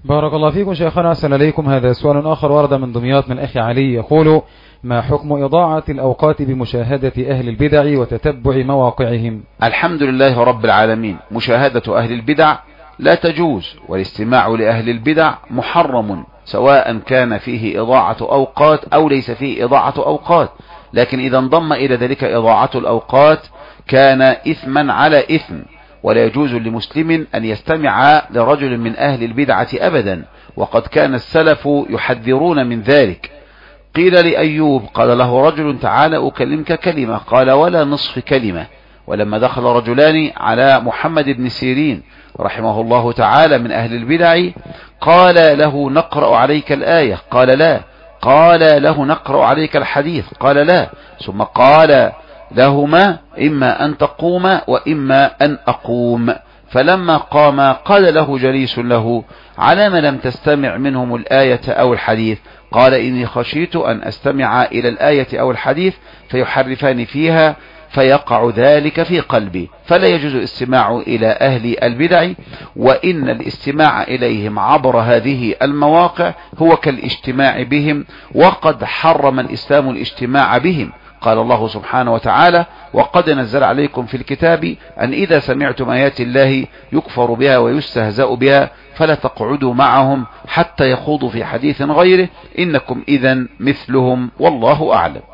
بارك الله فيكم شيخنا، أحسن إليكم. هذا سؤال آخر ورد من دمياط من أخي علي، يقول: ما حكم إضاعة الأوقات بمشاهدة أهل البدع وتتبع مواقعهم؟ الحمد لله رب العالمين، مشاهدة أهل البدع لا تجوز، والاستماع لأهل البدع محرم، سواء كان فيه إضاعة أوقات أو ليس فيه إضاعة أوقات. لكن إذا انضم إلى ذلك إضاعة الأوقات كان إثما على إثم، ولا يجوز لمسلم أن يستمع لرجل من أهل البدعة أبدا، وقد كان السلف يحذرون من ذلك. قيل لأيوب، قال له رجل: تعالى أكلمك كلمة، قال: ولا نصف كلمة. ولما دخل رجلان على محمد بن سيرين رحمه الله تعالى من أهل البدع، قال له: نقرأ عليك الآية؟ قال لا. قال له: نقرأ عليك الحديث؟ قال لا. ثم قال لهما: إما أن تقوم وإما أن أقوم. فلما قام قال له جليس له: على ما لم تستمع منهم الآية أو الحديث؟ قال: إني خشيت أن أستمع إلى الآية أو الحديث فيحرفان فيها فيقع ذلك في قلبي. فلا يجوز الاستماع إلى أهل البدع، وإن الاستماع إليهم عبر هذه المواقع هو كالاجتماع بهم، وقد حرم الإسلام الاجتماع بهم. قال الله سبحانه وتعالى: وقد نزل عليكم في الكتاب أن إذا سمعتم آيات الله يكفر بها ويستهزأ بها فلا تقعدوا معهم حتى يخوضوا في حديث غيره إنكم إذا مثلهم، والله أعلم.